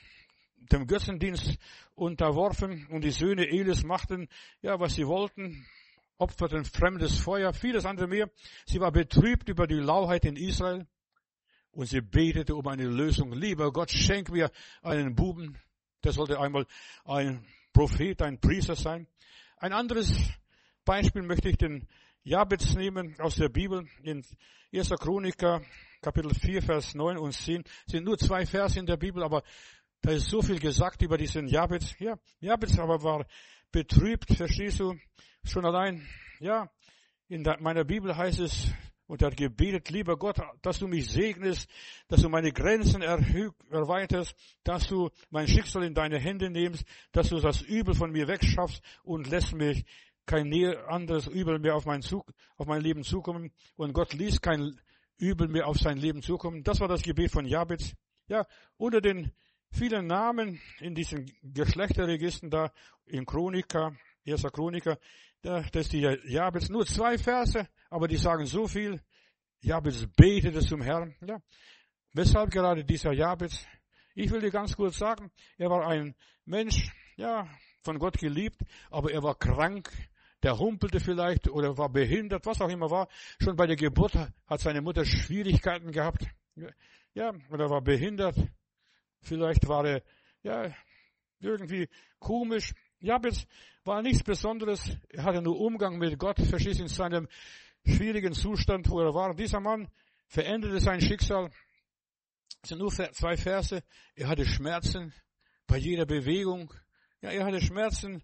dem Götzendienst unterworfen. Und die Söhne Elis machten, ja, was sie wollten. Opferten fremdes Feuer, vieles andere mehr. Sie war betrübt über die Lauheit in Israel und sie betete um eine Lösung. Lieber Gott, schenk mir einen Buben. Der sollte einmal ein Prophet, ein Priester sein. Ein anderes Beispiel möchte ich den Jabez nehmen aus der Bibel. In erster Chroniker, Kapitel vier, Vers neun und zehn. Es sind nur zwei Verse in der Bibel, aber da ist so viel gesagt über diesen Jabez. Ja, Jabez aber war betrübt, verstehst du? Schon allein, ja, in meiner Bibel heißt es, und er hat gebetet, lieber Gott, dass du mich segnest, dass du meine Grenzen erweiterst, dass du mein Schicksal in deine Hände nimmst, dass du das Übel von mir wegschaffst und lässt mich kein anderes Übel mehr auf mein, Zug, auf mein Leben zukommen. Und Gott ließ kein Übel mehr auf sein Leben zukommen. Das war das Gebet von Jabez. Ja, unter den vielen Namen in diesen Geschlechterregistern da, in Chroniker, erster Chroniker, da, das ist die Jabez, nur zwei Verse, aber die sagen so viel. Jabez betete zum Herrn. Ja. Weshalb gerade dieser Jabez? Ich will dir ganz kurz sagen, er war ein Mensch, ja, von Gott geliebt, aber er war krank, der humpelte vielleicht oder war behindert, was auch immer war. Schon bei der Geburt hat seine Mutter Schwierigkeiten gehabt. Ja, oder war behindert. Vielleicht war er, ja, irgendwie komisch. Jabez war nichts Besonderes. Er hatte nur Umgang mit Gott, verstehst du, in seinem schwierigen Zustand, wo er war. Dieser Mann veränderte sein Schicksal. Es sind nur zwei Verse. Er hatte Schmerzen bei jeder Bewegung. Ja, er hatte Schmerzen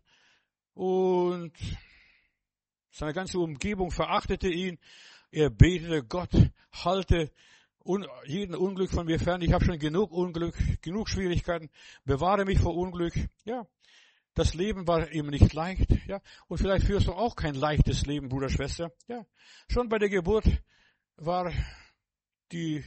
und seine ganze Umgebung verachtete ihn. Er betete, Gott, halte un, jeden Unglück von mir fern. Ich habe schon genug Unglück, genug Schwierigkeiten. Bewahre mich vor Unglück. Ja, das Leben war eben nicht leicht. Ja, und vielleicht führst du auch kein leichtes Leben, Bruder, Schwester. Ja, schon bei der Geburt war die,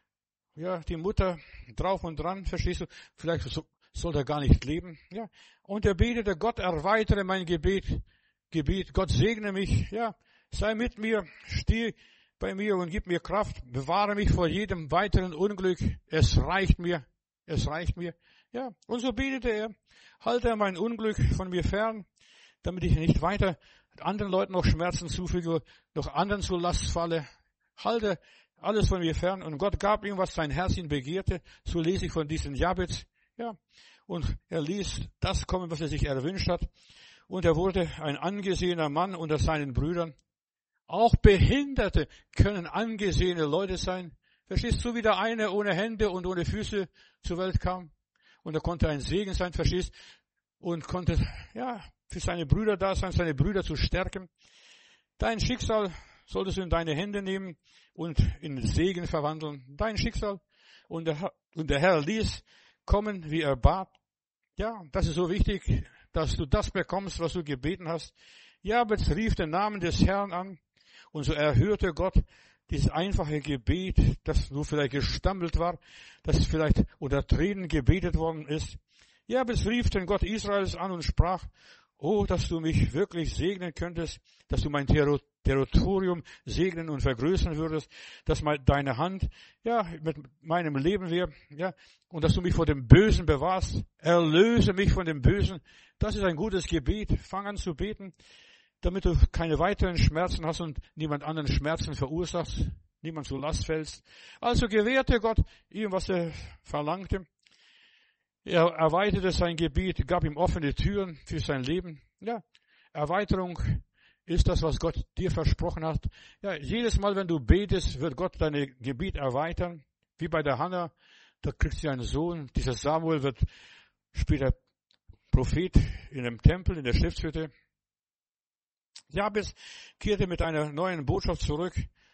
ja, die Mutter drauf und dran, verstehst du? Vielleicht so, soll er gar nicht leben. Ja, und er betete, Gott, erweitere mein Gebet, Gebet. Gott segne mich. Ja, sei mit mir, steh bei mir und gib mir Kraft. Bewahre mich vor jedem weiteren Unglück. Es reicht mir. Es reicht mir. Ja, und so betete er, halte mein Unglück von mir fern, damit ich nicht weiter anderen Leuten noch Schmerzen zufüge, noch anderen zur Last falle. Halte alles von mir fern. Und Gott gab ihm, was sein Herz ihn begehrte. So lese ich von diesem Jabez. Ja, und er ließ das kommen, was er sich erwünscht hat. Und er wurde ein angesehener Mann unter seinen Brüdern. Auch Behinderte können angesehene Leute sein. Verstehst du, wie der eine ohne Hände und ohne Füße zur Welt kam? Und er konnte ein Segen sein, verstehst? Und konnte, ja, für seine Brüder da sein, seine Brüder zu stärken. Dein Schicksal solltest du in deine Hände nehmen und in Segen verwandeln. Dein Schicksal. Und der, und der Herr ließ kommen, wie er bat. Ja, das ist so wichtig, dass du das bekommst, was du gebeten hast. Jabez rief den Namen des Herrn an. Und so erhörte Gott dieses einfache Gebet, das nur vielleicht gestammelt war, das vielleicht unter Tränen gebetet worden ist. Jabez rief den Gott Israels an und sprach, oh, dass du mich wirklich segnen könntest, dass du mein Territorium segnen und vergrößern würdest, dass deine Hand, ja, mit meinem Leben wäre, ja, und dass du mich vor dem Bösen bewahrst. Erlöse mich von dem Bösen. Das ist ein gutes Gebet. Fang an zu beten, damit du keine weiteren Schmerzen hast und niemand anderen Schmerzen verursachst, niemand zur Last fällst. Also gewährte Gott ihm, was er verlangte. Er erweiterte sein Gebiet, gab ihm offene Türen für sein Leben. Ja, Erweiterung ist das, was Gott dir versprochen hat. Ja, jedes Mal, wenn du betest, wird Gott dein Gebiet erweitern. Wie bei der Hannah, da kriegst du einen Sohn. Dieser Samuel wird später Prophet in dem Tempel, in der Stiftshütte. Jabez kehrte mit einer neuen Botschaft zurück.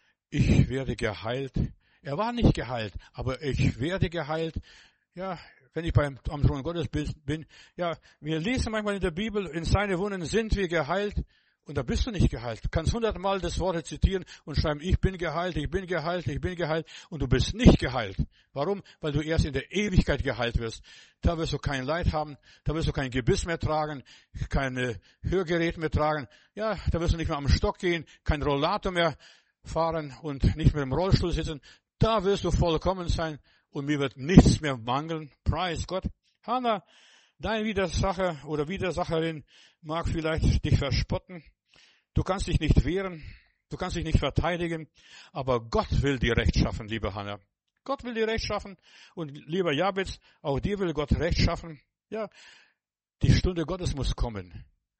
Ich werde geheilt. Er war nicht geheilt, aber ich werde geheilt. Ja, wenn ich beim, am Thron Gottes bin. Ja, wir lesen manchmal in der Bibel, in seine Wunden sind wir geheilt. Und da bist du nicht geheilt. Du kannst hundertmal das Wort zitieren und schreiben, ich bin geheilt, ich bin geheilt, ich bin geheilt. Und du bist nicht geheilt. Warum? Weil du erst in der Ewigkeit geheilt wirst. Da wirst du kein Leid haben, da wirst du kein Gebiss mehr tragen, kein Hörgerät mehr tragen. Ja, da wirst du nicht mehr am Stock gehen, kein Rollator mehr fahren und nicht mehr im Rollstuhl sitzen. Da wirst du vollkommen sein und mir wird nichts mehr mangeln. Preis Gott. Hannah, dein Widersacher oder Widersacherin mag vielleicht dich verspotten. Du kannst dich nicht wehren, du kannst dich nicht verteidigen, aber Gott will dir Recht schaffen, liebe Hannah. Gott will dir Recht schaffen und lieber Jabez, auch dir will Gott Recht schaffen. Ja, die Stunde Gottes muss kommen.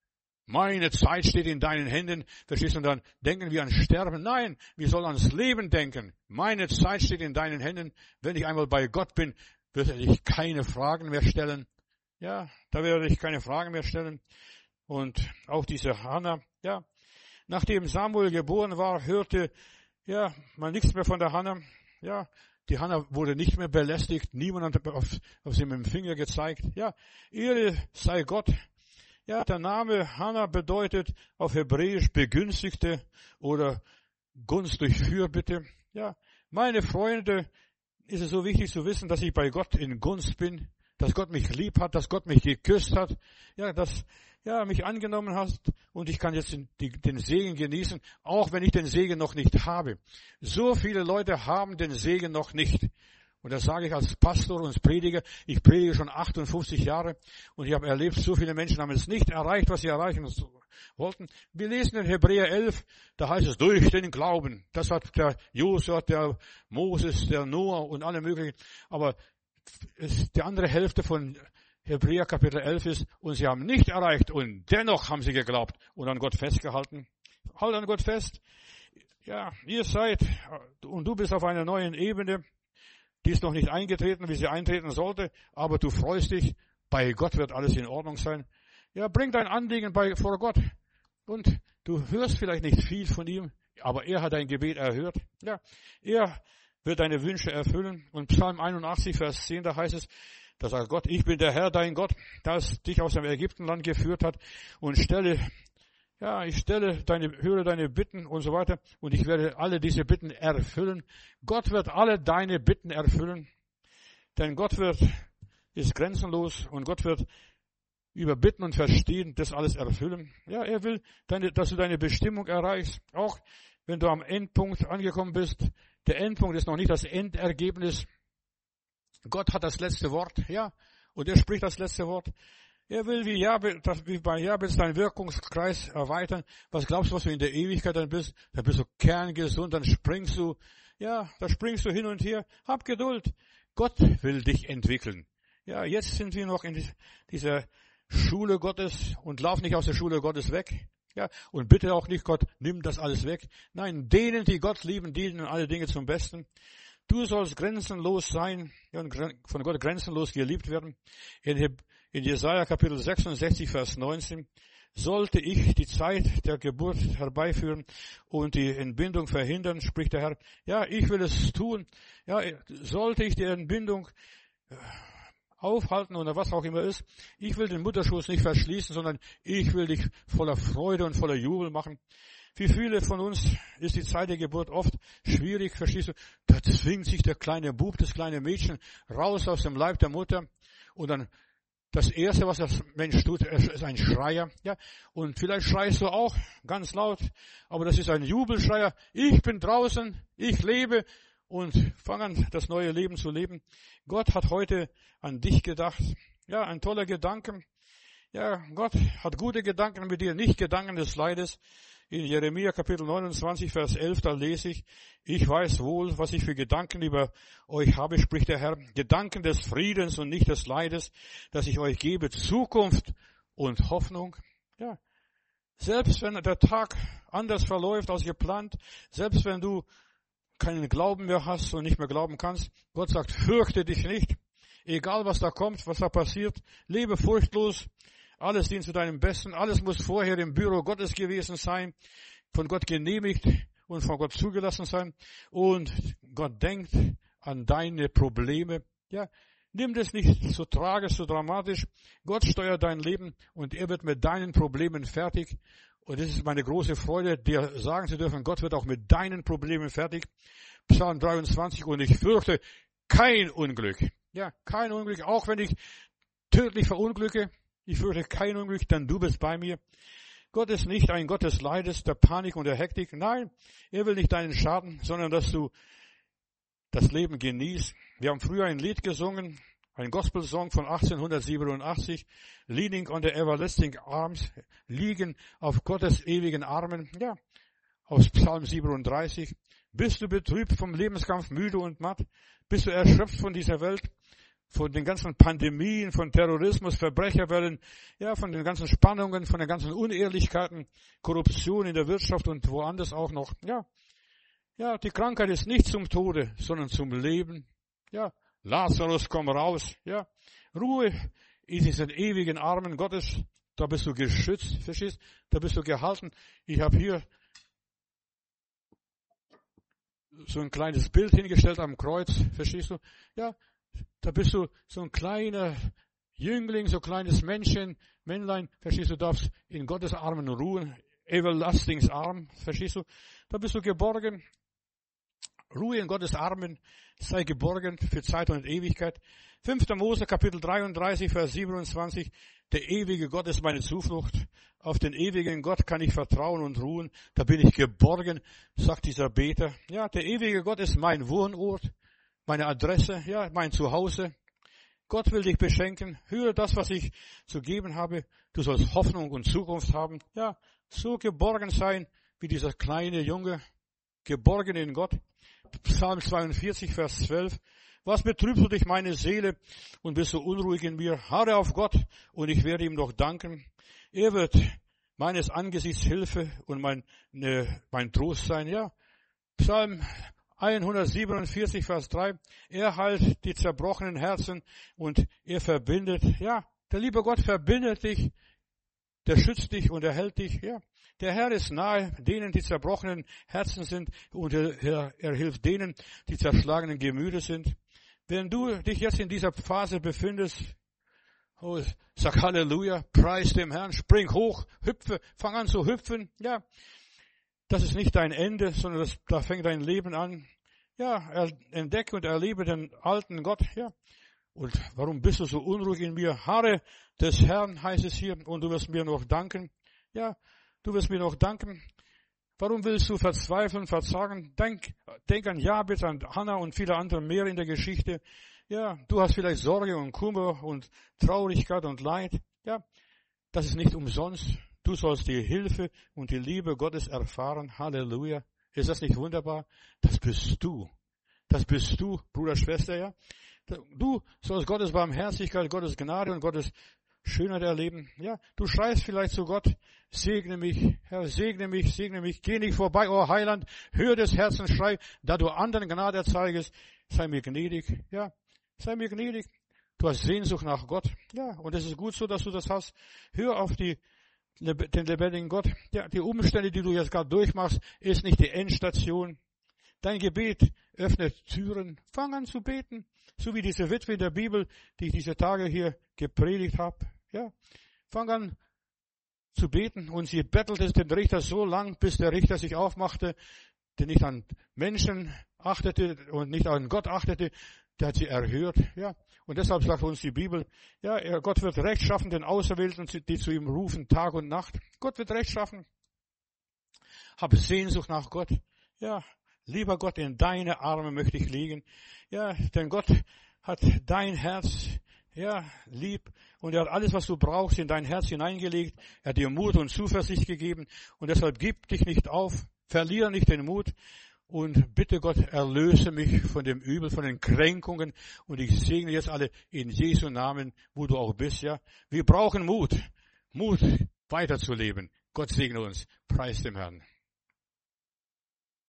Meine Zeit steht in deinen Händen. Verstehst du? Und dann denken wir an Sterben. Nein, wir sollen ans Leben denken. Meine Zeit steht in deinen Händen. Wenn ich einmal bei Gott bin, wird er dich keine Fragen mehr stellen. Ja, da werde ich keine Fragen mehr stellen. Und auch diese Hannah, ja, nachdem Samuel geboren war, hörte, ja, man nichts mehr von der Hannah. Ja, die Hannah wurde nicht mehr belästigt. Niemand hat auf, auf sie mit dem Finger gezeigt. Ja, Ehre sei Gott. Ja, der Name Hannah bedeutet auf Hebräisch Begünstigte oder Gunst durch Fürbitte. Ja, meine Freunde, ist es so wichtig zu wissen, dass ich bei Gott in Gunst bin, dass Gott mich lieb hat, dass Gott mich geküsst hat, ja, dass ja mich angenommen hat und ich kann jetzt den, die, den Segen genießen, auch wenn ich den Segen noch nicht habe. So viele Leute haben den Segen noch nicht. Und das sage ich als Pastor und als Prediger. Ich predige schon achtundfünfzig Jahre und ich habe erlebt, so viele Menschen haben es nicht erreicht, was sie erreichen wollten. Wir lesen in Hebräer elf, da heißt es, durch den Glauben. Das hat der Josua, der Moses, der Noah und alle möglichen. Aber es, die andere Hälfte von Hebräer Kapitel elf ist, und sie haben nicht erreicht und dennoch haben sie geglaubt und an Gott festgehalten. Halt an Gott fest. Ja, ihr seid, und du bist auf einer neuen Ebene. Die ist noch nicht eingetreten, wie sie eintreten sollte, aber du freust dich, bei Gott wird alles in Ordnung sein. Ja, bring dein Anliegen bei, vor Gott. Und du hörst vielleicht nicht viel von ihm, aber er hat dein Gebet erhört. Ja, er wird deine Wünsche erfüllen. Und Psalm einundachtzig, Vers zehn, da heißt es, da sagt Gott, ich bin der Herr, dein Gott, das dich aus dem Ägyptenland geführt hat und stelle, ja, ich stelle deine, höre deine Bitten und so weiter und ich werde alle diese Bitten erfüllen. Gott wird alle deine Bitten erfüllen, denn Gott wird, ist grenzenlos und Gott wird über Bitten und Verstehen das alles erfüllen. Ja, er will, deine, dass du deine Bestimmung erreichst, auch wenn du am Endpunkt angekommen bist. Der Endpunkt ist noch nicht das Endergebnis. Gott hat das letzte Wort, ja, und er spricht das letzte Wort. Er will wie, Jabez, wie bei Jabez deinen Wirkungskreis erweitern. Was glaubst du, was du in der Ewigkeit dann bist? Da bist du kerngesund, dann springst du, ja, da springst du hin und her. Hab Geduld. Gott will dich entwickeln. Ja, jetzt sind wir noch in dieser Schule Gottes und lauf nicht aus der Schule Gottes weg. Ja, und bitte auch nicht, Gott, nimm das alles weg. Nein, denen, die Gott lieben, dienen alle Dinge zum Besten. Du sollst grenzenlos sein und von Gott grenzenlos geliebt werden. In, in Jesaja Kapitel sechsundsechzig, Vers neunzehn, sollte ich die Zeit der Geburt herbeiführen und die Entbindung verhindern, spricht der Herr. Ja, ich will es tun. Ja, sollte ich die Entbindung aufhalten oder was auch immer ist. Ich will den Mutterschoß nicht verschließen, sondern ich will dich voller Freude und voller Jubel machen. Für viele von uns ist die Zeit der Geburt oft schwierig, verstehst du? Da zwingt sich der kleine Bub, das kleine Mädchen raus aus dem Leib der Mutter und dann das Erste, was das Mensch tut, ist ein Schreier. Ja, und vielleicht schreist du auch ganz laut, aber das ist ein Jubelschreier. Ich bin draußen, ich lebe und fang an, das neue Leben zu leben. Gott hat heute an dich gedacht. Ja, ein toller Gedanke. Ja, Gott hat gute Gedanken mit dir, nicht Gedanken des Leides. In Jeremia Kapitel neunundzwanzig, Vers elf, da lese ich, ich weiß wohl, was ich für Gedanken über euch habe, spricht der Herr, Gedanken des Friedens und nicht des Leides, dass ich euch gebe, Zukunft und Hoffnung. Ja, selbst wenn der Tag anders verläuft als geplant, selbst wenn du keinen Glauben mehr hast und nicht mehr glauben kannst, Gott sagt, fürchte dich nicht, egal was da kommt, was da passiert, lebe furchtlos. Alles dient zu deinem Besten. Alles muss vorher im Büro Gottes gewesen sein, von Gott genehmigt und von Gott zugelassen sein. Und Gott denkt an deine Probleme. Ja, nimm das nicht so tragisch, so dramatisch. Gott steuert dein Leben und er wird mit deinen Problemen fertig. Und es ist meine große Freude, dir sagen zu dürfen, Gott wird auch mit deinen Problemen fertig. Psalm dreiundzwanzig, und ich fürchte kein Unglück. Ja, kein Unglück, auch wenn ich tödlich verunglücke. Ich fürchte kein Unglück, denn du bist bei mir. Gott ist nicht ein Gott des Leides, der Panik und der Hektik. Nein, er will nicht deinen Schaden, sondern dass du das Leben genießt. Wir haben früher ein Lied gesungen, ein Gospelsong von achtzehnhundertsiebenundachtzig, Leaning on the Everlasting Arms, liegen auf Gottes ewigen Armen. Ja, aus Psalm siebenunddreißig. Bist du betrübt vom Lebenskampf, müde und matt? Bist du erschöpft von dieser Welt? Von den ganzen Pandemien, von Terrorismus, Verbrecherwellen, ja, von den ganzen Spannungen, von den ganzen Unehrlichkeiten, Korruption in der Wirtschaft und woanders auch noch. Ja, ja, die Krankheit ist nicht zum Tode, sondern zum Leben. Ja, Lazarus, komm raus. Ja, Ruhe in diesen ewigen Armen Gottes. Da bist du geschützt, verstehst? Da bist du gehalten. Ich habe hier so ein kleines Bild hingestellt am Kreuz, verstehst du? Ja, da bist du so ein kleiner Jüngling, so ein kleines Männchen, Männlein, verstehst du, darfst in Gottes Armen ruhen, Everlastings Arm, verstehst du, da bist du geborgen, Ruhe in Gottes Armen, sei geborgen für Zeit und Ewigkeit. fünfter Mose, Kapitel dreiunddreißig, Vers siebenundzwanzig, der ewige Gott ist meine Zuflucht, auf den ewigen Gott kann ich vertrauen und ruhen, da bin ich geborgen, sagt dieser Beter. Ja, der ewige Gott ist mein Wohnort, meine Adresse, ja, mein Zuhause. Gott will dich beschenken. Höre das, was ich zu geben habe. Du sollst Hoffnung und Zukunft haben. Ja, so geborgen sein wie dieser kleine Junge. Geborgen in Gott. Psalm zweiundvierzig, Vers zwölf. Was betrübst du dich, meine Seele, und bist so unruhig in mir? Harre auf Gott, und ich werde ihm noch danken. Er wird meines Angesichts Hilfe und mein, ne, mein Trost sein. Ja, Psalm hundertsiebenundvierzig, Vers drei. Er heilt die zerbrochenen Herzen und er verbindet, ja, der liebe Gott verbindet dich der schützt dich und er hält dich, ja. Der Herr ist nahe denen, die zerbrochenen Herzen sind, und er, er, er hilft denen, die zerschlagenen Gemüter sind. Wenn du dich jetzt in dieser Phase befindest, oh, sag Halleluja, preis dem Herrn, spring hoch, hüpfe, fang an zu hüpfen, ja. Das ist nicht dein Ende, sondern das, da fängt dein Leben an. Ja, entdecke und erlebe den alten Gott, ja. Und warum bist du so unruhig in mir? Harre des Herrn, heißt es hier, und du wirst mir noch danken. Ja, du wirst mir noch danken. Warum willst du verzweifeln, verzagen? Denk, denk an Jabez, an Hannah und viele andere mehr in der Geschichte. Ja, du hast vielleicht Sorge und Kummer und Traurigkeit und Leid. Ja, das ist nicht umsonst. Du sollst die Hilfe und die Liebe Gottes erfahren. Halleluja. Ist das nicht wunderbar? Das bist du. Das bist du, Bruder, Schwester, ja. Du sollst Gottes Barmherzigkeit, Gottes Gnade und Gottes Schönheit erleben. Ja, du schreist vielleicht zu Gott, segne mich, Herr, segne mich, segne mich, geh nicht vorbei, oh Heiland, hör des Herzens Schrei, da du anderen Gnade erzeigest, sei mir gnädig, ja, sei mir gnädig. Du hast Sehnsucht nach Gott, ja, und es ist gut so, dass du das hast. Hör auf die, den lebendigen Gott. Ja, die Umstände, die du jetzt gerade durchmachst, ist nicht die Endstation. Dein Gebet öffnet Türen. Fang an zu beten. So wie diese Witwe in der Bibel, die ich diese Tage hier gepredigt habe. Ja, fang an zu beten. Und sie bettelte den Richter so lang, bis der Richter sich aufmachte, der nicht an Menschen achtete und nicht an Gott achtete. Der hat sie erhört. Ja, und deshalb sagt uns die Bibel, ja, Gott wird Recht schaffen den Auserwählten, die zu ihm rufen, Tag und Nacht. Gott wird Recht schaffen. Habe Sehnsucht nach Gott. Ja, lieber Gott, in deine Arme möchte ich liegen. Ja, denn Gott hat dein Herz, ja, lieb. Und er hat alles, was du brauchst, in dein Herz hineingelegt. Er hat dir Mut und Zuversicht gegeben. Und deshalb gib dich nicht auf. Verliere nicht den Mut. Und bitte Gott, erlöse mich von dem Übel, von den Kränkungen. Und ich segne jetzt alle in Jesu Namen, wo du auch bist, ja. Wir brauchen Mut. Mut, weiterzuleben. Gott segne uns. Preis dem Herrn.